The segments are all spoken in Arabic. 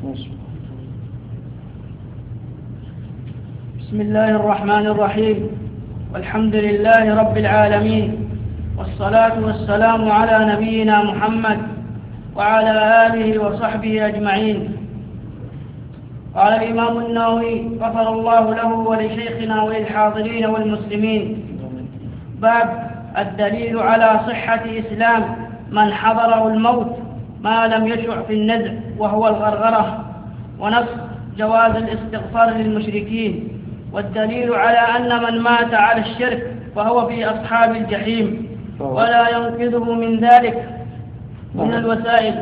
بسم الله الرحمن الرحيم، والحمد لله رب العالمين، والصلاة والسلام على نبينا محمد وعلى آله وصحبه أجمعين. قال الإمام النووي غفر الله له ولشيخنا وللحاضرين والمسلمين: باب الدليل على صحة إسلام من حضره الموت ما لم يشع في النزع وهو الغرغرة، ونص جواز الاستغفار للمشركين، والدليل على أن من مات على الشرك فهو في أصحاب الجحيم ولا ينقذه من ذلك من الوسائل.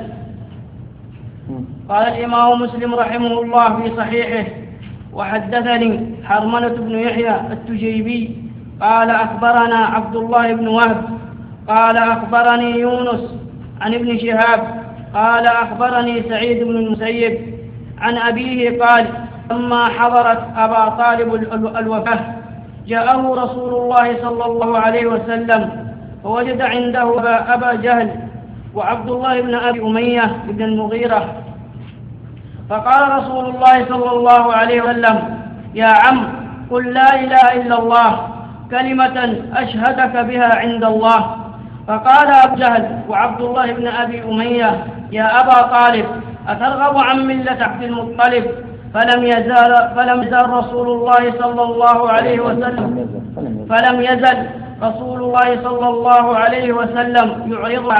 قال الإمام مسلم رحمه الله في صحيحه: وحدثني حرملة بن يحيى التجيبي قال أخبرنا عبد الله بن وهب قال أخبرني يونس عن ابن شهاب قال أخبرني سعيد بن المسيب عن أبيه قال: لما حضرت أبا طالب الوفاة جاءه رسول الله صلى الله عليه وسلم فوجد عنده أبا جهل وعبد الله بن أبي أمية بن المغيرة، فقال رسول الله صلى الله عليه وسلم: يا عم، قل لا إله إلا الله كلمة أشهدك بها عند الله. فقال أبو جهل وعبد الله بن أبي أمية: يا أبا طالب، أترغب عن ملة عبد المطلب؟ فلم يزل رسول الله صلى الله عليه وسلم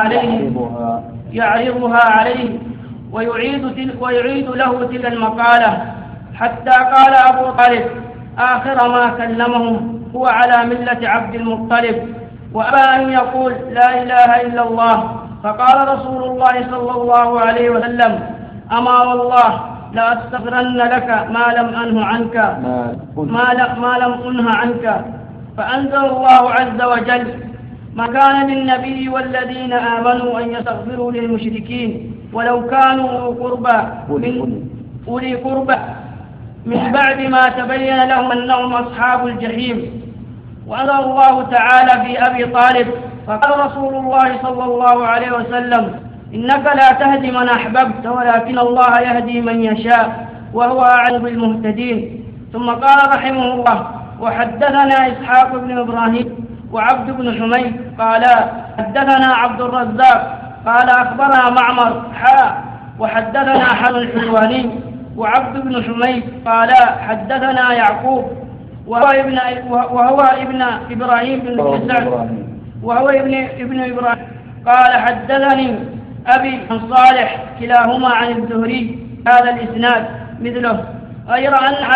يعرضها عليه ويعيد له تلك المقالة، حتى قال أبو طالب آخر ما كلمه: هو على ملة عبد المطلب، وأبى أن يقول لا إله إلا الله. فقال رسول الله صلى الله عليه وسلم: أما والله لا أستغفرن لك ما لم أنه عنك. فأنزل الله عز وجل: ما كان للنبي والذين آمنوا أن يستغفروا للمشركين ولو كانوا أولي قربى من بعد ما تبين لهم أنهم أصحاب الجحيم. وأنزل الله تعالى في أبي طالب: فقال رسول الله صلى الله عليه وسلم: إنك لا تهدي من أحببت ولكن الله يهدي من يشاء وهو أعلم بالمهتدين. ثم قال رحمه الله: وحدثنا إسحاق بن إبراهيم وعبد بن حميد قال حدثنا عبد الرزاق قال أخبرنا معمر وحدثنا حسن الحلواني وعبد بن حميد قال حدثنا يعقوب وهو ابن إبراهيم بن سعد ابن إبراهيم قال حدثني أبي عن صالح كلاهما عن الزهري هذا الإسناد مثله، غير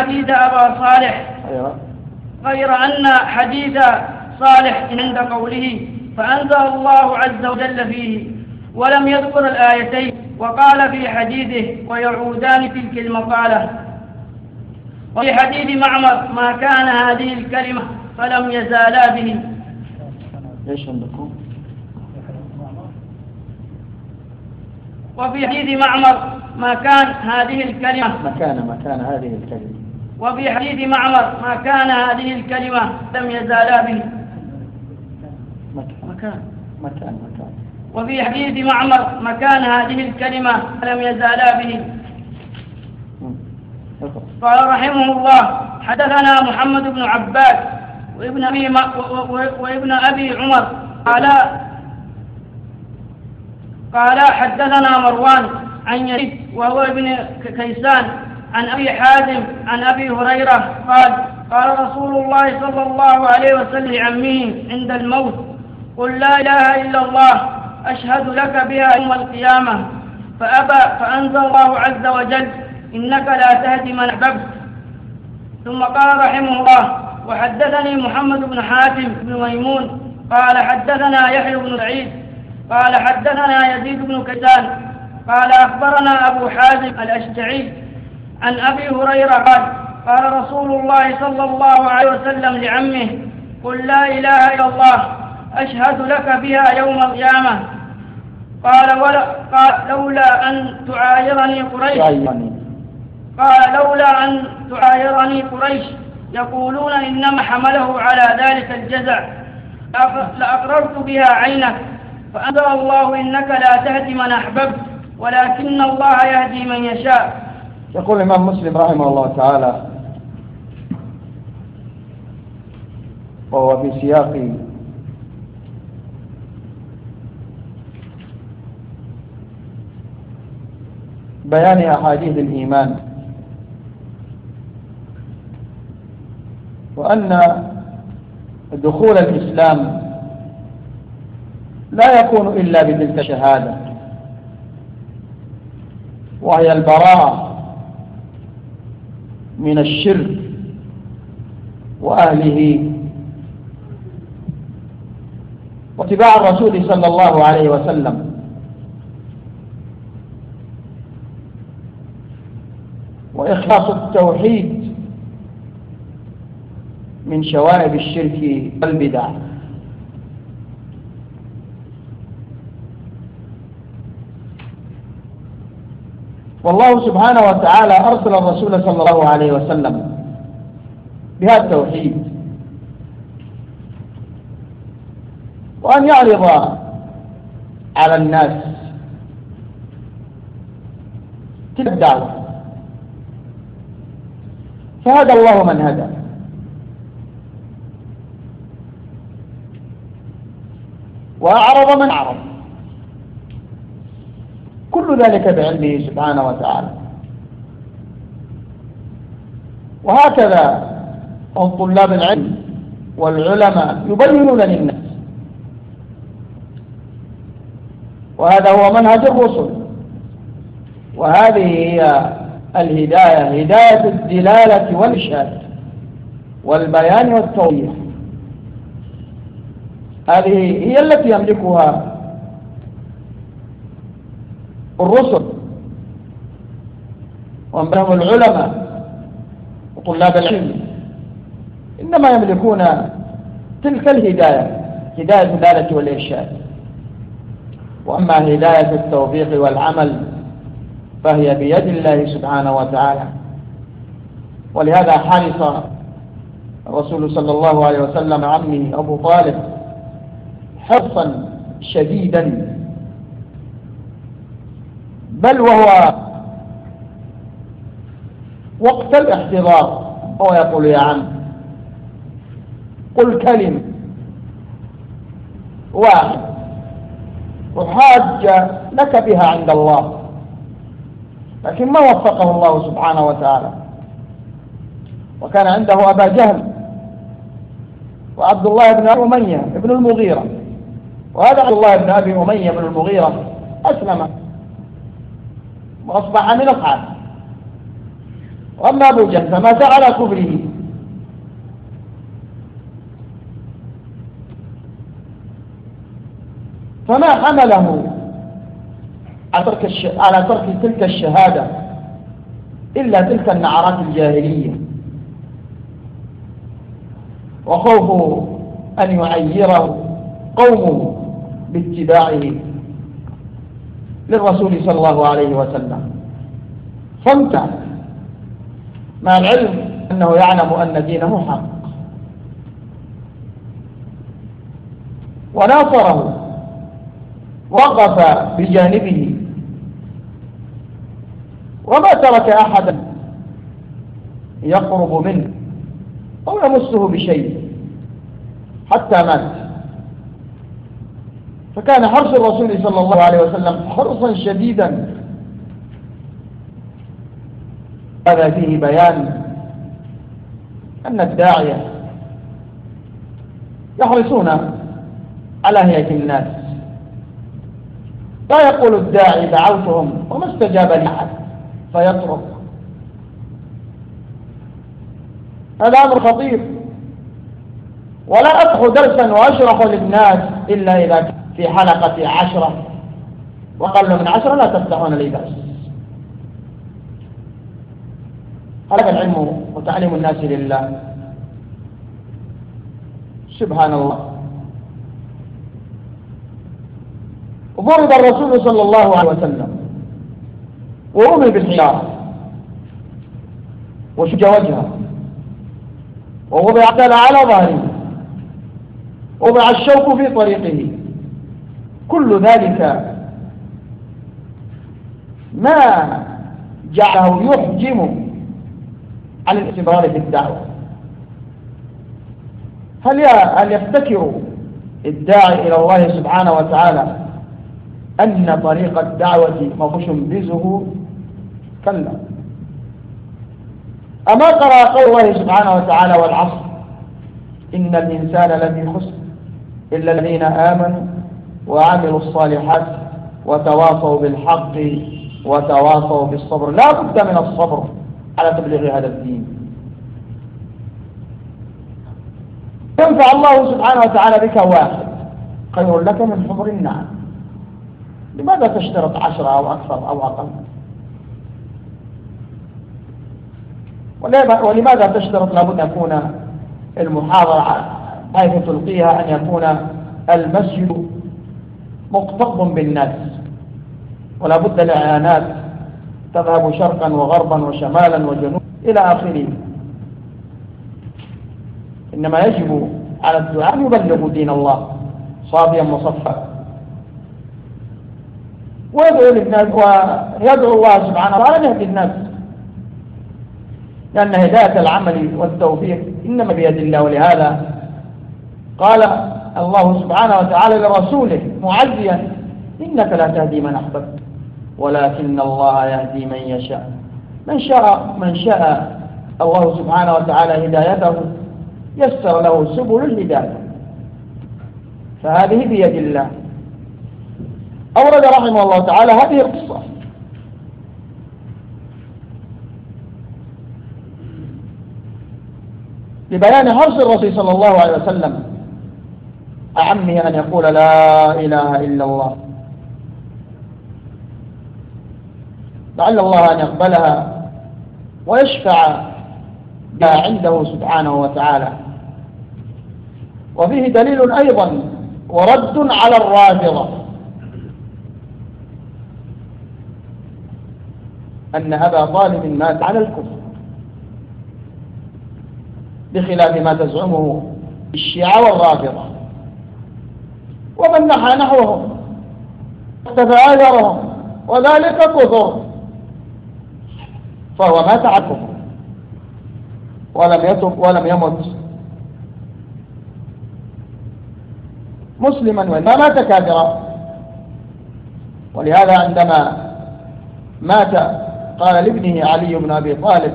أن حديث صالح عند قوله فأنزل الله عز وجل فيه ولم يذكر الآيتين، وقال في حديثه ويعودان تلك المقالة. وفي حديث معمر: ما كان هذه الكلمة فلم يزالا به. ليش عندكم؟ وفي حديث معمر: ما كان هذه الكلمة وفي حديث معمر: ما كان هذه الكلمة لم يزالا به. وفي حديث معمر: مكان هذه الكلمة لم يزالا به. قال رحمه الله: حدثنا محمد بن عباد وابن أبي عمر قال حدثنا مروان عن يزيد وهو ابن كيسان عن أبي حازم عن أبي هريرة قال رسول الله صلى الله عليه وسلم لعمه عند الموت: قل لا إله إلا الله أشهد لك بها يوم القيامة، فأبى، فأنزل الله عز وجل: إنك لا تهدي من أحببت. ثم قال رحمه الله: وحدثني محمد بن حاتم بن ميمون قال حدثنا يحيى بن سعيد قال حدثنا يزيد بن كيسان قال أخبرنا أبو حازم الأشجعي عن أبي هريرة قال رسول الله صلى الله عليه وسلم لعمه: قل لا إله إلا الله أشهد لك بها يوم القيامة. قال لولا أن تعايرني قريش يقولون إنما حمله على ذلك الجزع لأقررت بها عينك. فأنزل الله: إنك لا تهدي من أحببت ولكن الله يهدي من يشاء يقول الإمام مسلم رحمه الله تعالى وهو في سياق بيان أحاديث الإيمان وأن دخول الإسلام لا يكون إلا بتلك الشهادة، وهي البراءة من الشرك وأهله واتباع الرسول صلى الله عليه وسلم، وإخلاص التوحيد من شوائب الشرك والبدع. والله سبحانه وتعالى أرسل الرسول صلى الله عليه وسلم بهذا التوحيد، وأن يعرض على الناس تلك الدعوة، فهدى الله من هدى، وأعرض من أعرض، كل ذلك بعلمه سبحانه وتعالى. وهكذا هم طلاب العلم والعلماء يبينون للناس، وهذا هو منهج الرسل، وهذه هي الهداية، هداية الدلالة والإرشاد والبيان والتوضيح. هذه هي التي يملكها الرسل ومن بينهم العلماء وطلاب العلم، إنما يملكون تلك الهداية، هداية الدلالة والإرشاد. وأما هداية التوفيق والعمل فهي بيد الله سبحانه وتعالى. ولهذا حرص الرسول صلى الله عليه وسلم عمه أبو طالب حرصا شديدا، بل وهو وقت الاحتضار هو يقول: يا عم قل كلمة واحد أحاج لك بها عند الله، لكن ما وفقه الله سبحانه وتعالى. وكان عنده أبا جهل وعبد الله بن أمية بن المغيرة، وهذا عبد الله بن أبي أمية بن المغيرة أسلم وأصبح من أصحابه، وأما أبو جهل فمات على كفره. فما حمله على ترك تلك الشهادة إلا تلك النعرات الجاهلية، وخوفه أن يعيره قومه باتباعه للرسول صلى الله عليه وسلم. فامتع مع العلم أنه يعلم أن دينه حق، وناصره وقف بجانبه، وما ترك أحدا يقرب منه أو يمسه بشيء حتى مات. فكان حرص الرسول صلى الله عليه وسلم حرصا شديدا. هذا فيه بيان أن الداعية يحرصون على هيئة الناس، لا يقول الداعي دعوتهم وما استجاب لأحد فيترك. هذا أمر خطير، ولا أفتح درسا وأشرح للناس إلا إذا في حلقة 10 وقل من 10 لا تفتحون لي درس. هذا العلم وتعليم الناس لله سبحان الله. ضرب الرسول صلى الله عليه وسلم ورمي بالحجارة وشج وجهه ووضع على ظهره ووضع الشوك في طريقه. كل ذلك ما جعله يحجم على الاستمرار في الدعوة. هل يفتكر الداعي إلى الله سبحانه وتعالى أن طريق الدعوة مفروش بزه؟ كلا. أما قرأ قول الله سبحانه وتعالى والعصر إن الإنسان لفي خسر إلا الذين آمنوا وعملوا الصالحات وتواصوا بالحق وتواصوا بالصبر؟ لا بد من الصبر على تبليغ هذا الدين. ينفع الله سبحانه وتعالى بك واحد خير لك من حمر النعم. لماذا تشترط 10 أو أكثر أو أقل؟ ولماذا تشترط لابد أن يكون المحاضرة حيث تلقيها أن يكون المسجد مكتظ بالناس، ولا بد الإعلانات تذهب شرقا وغربا وشمالا وجنوبا إلى آخره؟ إنما يجب على الدعاء أن يبلغوا دين الله صافيا مصفى، ويدعو للناس ويدعو الله سبحانه وتعالى أن يهدي الناس، لأن هداية العمل والتوفيق إنما بيد الله. ولهذا قال الله سبحانه وتعالى لرسوله معزيا إنك لا تهدي من أحببت ولكن الله يهدي من يشاء. من شاء الله سبحانه وتعالى هدايته يسر له سبل الهداية، فهذه بيد الله. أورد رحمه الله تعالى هذه القصة لبيان حرص الرسول صلى الله عليه وسلم أعمه أن يقول لا إله إلا الله، لعل الله أن يقبلها ويشفع بها عنده سبحانه وتعالى. وفيه دليل أيضا ورد على الرافضة أن أبا طالب مات على الكفر، بخلاف ما تزعمه الشيعة والرافضة، ومن نحى نحوهم واقتفى أثرهم وذلك كفر، فهو مات على الكفر ولم يتب ولم يمت مسلما وإنما مات كافرا. ولهذا عندما مات قال لابنه علي بن أبي طالب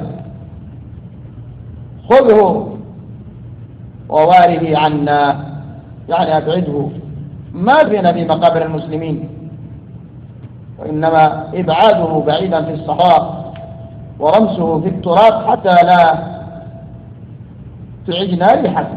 خذه وواره عنا، يعني أبعده، ما بين في مقابر المسلمين، وإنما إبعاده بعيدا في الصحراء ورمسه في التراب حتى لا تعجنا ريحته.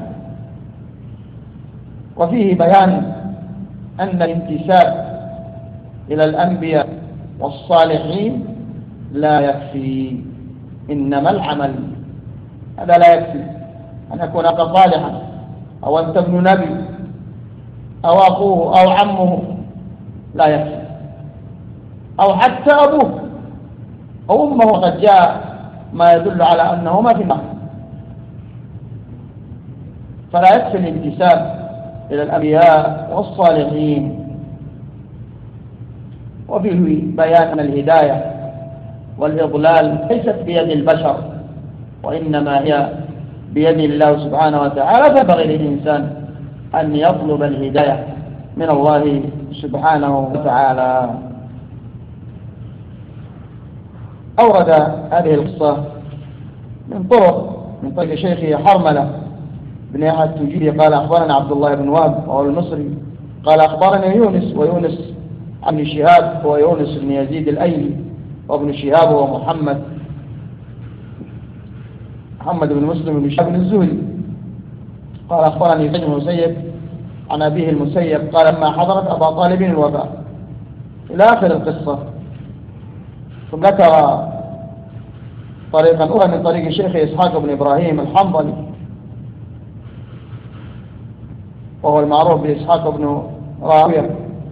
وفيه بيان أن الانتساب إلى الأنبياء والصالحين لا يكفي، إنما العمل. هذا لا يكفي أن يكون أخ صالحا أو أنت ابن نبي أو أخوه أو عمه، لا يكفي، أو حتى أبوه أو أمه قد جاء ما يدل على أنهما في النار. فلا يكفي الانتساب إلى الأنبياء والصالحين. وفيه بيان أن الهداية والإضلال ليست بيد البشر وإنما هي بيد الله سبحانه وتعالى، فينبغي للإنسان أن يطلب الهداية من الله سبحانه وتعالى. أورد هذه القصة من طريق شيخه حرملة بن يحيى التجيبي قال أخبرنا عبد الله بن وهب وهو المصري قال أخبرنا يونس، ويونس عن شهاب هو يونس بن يزيد الأيلي، وابن شهاب هو محمد بن مسلم بن شهاب الزهري قال أخبرني سعيد بن المسيب عن أبيه المسيب قال لما حضرت أبا طالب الوفاة إلى آخر القصة. ثم ذكر طريقا أخرى من طريق الشيخ إسحاق بن إبراهيم الحنظلي وهو المعروف بإسحاق بن راهويه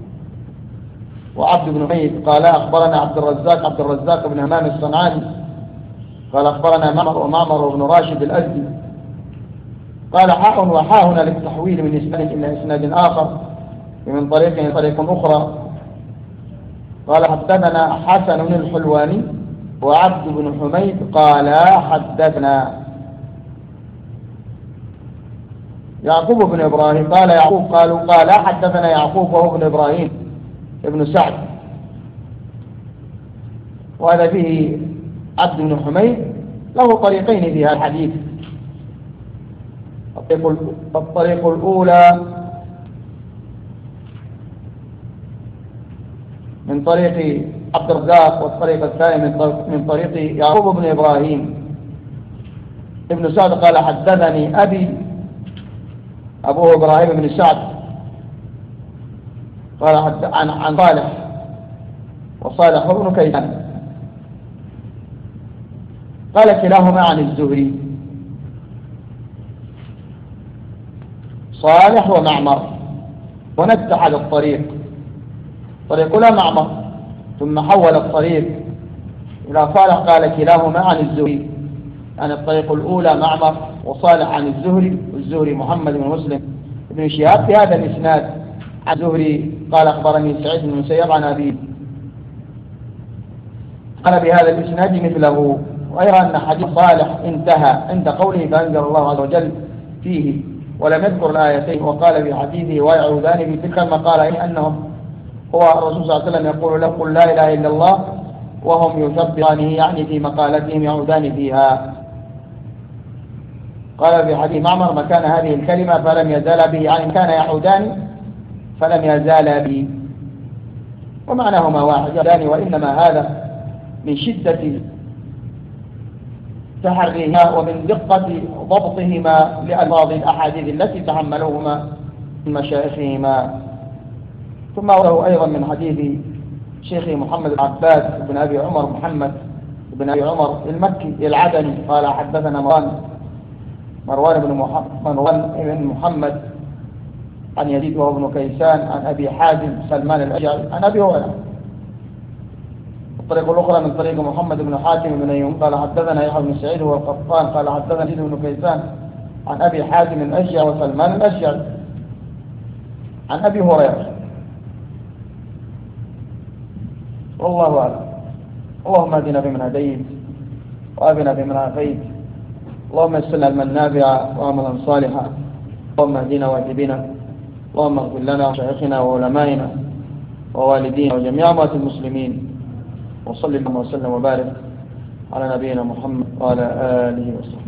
وعبد بن ميت قال أخبرنا عبد الرزاق بن همام الصنعاني قال أخبرنا معمر بن راشد الأزدي قال حاء وحاء هنا للتحويل من إسناد إلى إسناد آخر ومن طريق أخرى قال حدثنا حسن بن الحلواني وعبد بن حميد قال حدثنا يعقوب بن إبراهيم قال يعقوب قال حدثنا يعقوب وهو ابن إبراهيم ابن سعد، وهذا فيه عبد بن حميد له طريقين في هذا الحديث. الطريق الأولى من طريق عبد الرزاق، والطريق الثاني من طريق يعقوب بن إبراهيم ابن سعد قال حدثني أبي أبوه إبراهيم بن سعد قال عن صالح، وصالح بن كيسان قال كلاهما عن الزهري، صالح ومعمر، ونفتح على الطريق لا معمر، ثم حول الطريق إلى صالح قال كلاهما عن الزهري، يعني الطريق الأولى معمر وصالح عن الزهري، والزهري محمد بن مسلم بن شهاب في هذا الإسناد عن الزهري قال أخبرني سعيد بن المسيب عن أبيه، قال بهذا الإسناد مثله، غير أن حديث صالح انتهى عند قوله فأنزل الله عز وجل فيه ولم يذكر الآيتين، وقال في حديثه ويعودان في تلك المقالة أنهم هو الرسول صلى الله عليه وسلم يقول لهم قل لا إله إلا الله وهم يثبتانه، يعني في مقالتهم يعودان فيها. قال في حديث معمر مكان هذه الكلمة فلم يزال به، يعني كان يعودان فلم يزال به، ومعناهما واحد يعني، وإنما هذا من شدة تحريهما ومن دقة ضبطهما لألفاظ الأحاديث التي تحملوهما من مشايخهما. ثم رواه أيضا من حديث شيخ محمد بن عباس بن أبي عمر محمد بن أبي عمر المكي العدني قال حدثنا مروان بن محمد عن يزيد وهو ابن كيسان عن أبي حازم سلمان الأشعري عن أبي هريرة. الطريق الأخرى من طريق محمد بن حاتم بن أيوب قال حدثنا يحيى بن سعيد والقطان قال حدثنا يزيد بن كيسان عن أبي حازم الأشعري وسلمان الأشعري عن أبي هريرة. والله أعلم. اللهم اهدنا بمن هديت وآبنا بمن عافيت، اللهم يسر لنا علما نافعا وعملا صالحا، اللهم اهدنا واهد بنا، اللهم اغفر لنا وشيخنا وعلمائنا ووالدينا وجميع أموات المسلمين، وصلى اللهم وسلم وبارك على نبينا محمد وعلى آله وصحبه.